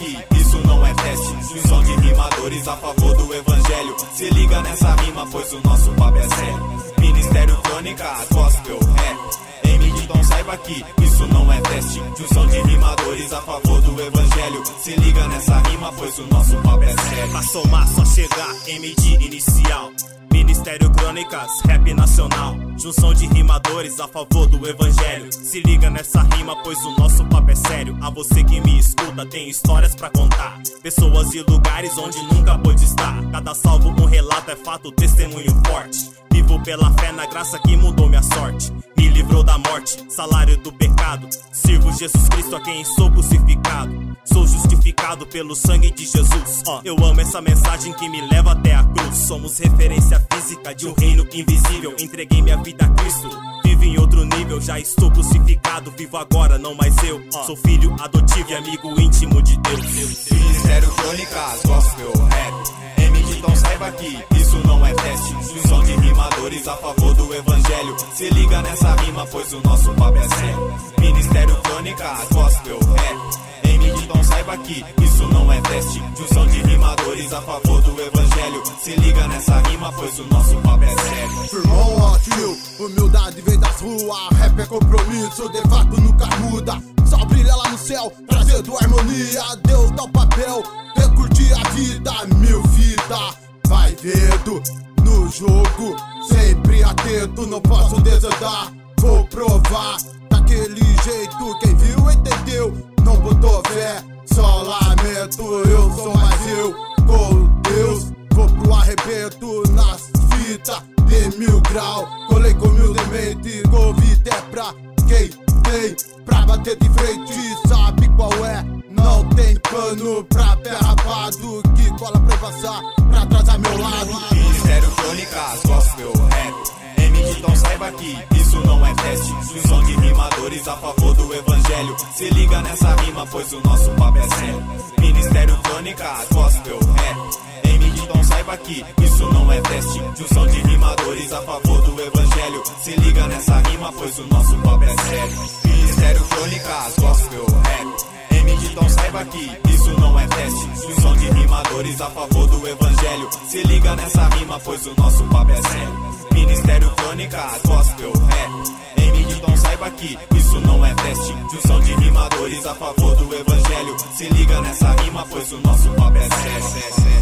que isso não é teste. Junção de rimadores a favor do evangelho. Se liga nessa rima, pois o nosso papo é sério. Ministério Crônica, gospel, rap. MD, então saiba que isso não é teste. Junção de rimadores a favor do evangelho. Se liga nessa rima, pois o nosso papo é sério. Pra somar, só chegar, MD inicial. Ministério Crônicas, rap nacional. Junção de rimadores a favor do evangelho. Se liga nessa rima, pois o nosso papo é sério. A você que me escuta, tem histórias pra contar. Pessoas e lugares onde nunca pôde estar. Cada salvo um relato, é fato, testemunho forte. Vivo pela fé na graça que mudou minha sorte. Me livrou da morte, salário do pecado. Sirvo Jesus Cristo a quem sou crucificado. Sou justificado pelo sangue de Jesus. Eu amo essa mensagem que me leva até a cruz. Somos referência física de um reino invisível. Entreguei minha vida a Cristo, vivo em outro nível. Já estou crucificado, vivo agora, não mais eu. Sou filho adotivo e amigo íntimo de Deus. Ministério Crônicas, gospel, rap. MD, então saiba que isso não é teste. Junção de rimadores a favor do evangelho. Se liga nessa rima, pois o nosso papo é sério. Ministério Crônicas, gospel, rap. MD, então saiba que isso não é teste. Junção de rimadores a favor do evangelho. Se liga nessa rima, pois o nosso papo é sério. Firmão, ó tio, humildade vem das ruas. Rap é compromisso, de fato nunca muda. Sol brilha lá no céu, trazendo harmonia. Deus dá o papel, de curtir a vida. Mil vida, vai vendo no jogo, sempre atento. Não posso desandar, vou provar. Daquele jeito, quem viu entendeu. Não botou fé, só lamento. Eu sou mais eu, com Deus. Vou pro arrebento nas fitas de 1000 grau. Colei com humildemente, convite é pra quem tem pra bater de frente. Sabe qual é? Não tem pano pra pé rapado que cola pra passar, pra atrasar meu lado. Ministério Crônicas, gospel, rap. MD, então saiba que isso não é teste. Junção de rimadores a favor do evangelho. Se liga nessa rima, pois o nosso papo é sério. Ministério Crônicas, gospel, rap. MD, então saiba que isso não é teste. Junção de rimadores a favor do evangelho. Se liga nessa rima, pois o nosso papo é sério. Ministério Crônicas, gospel, rap. MD, então saiba que isso não é teste. Junção de rimadores a favor do evangelho. Se liga nessa rima, pois o nosso papo é sério. Ministério Crônicas, gospel, rap. MD, então saiba que isso não é teste. Junção de rimadores a favor do evangelho. Se liga nessa rima, pois o nosso papo é sério.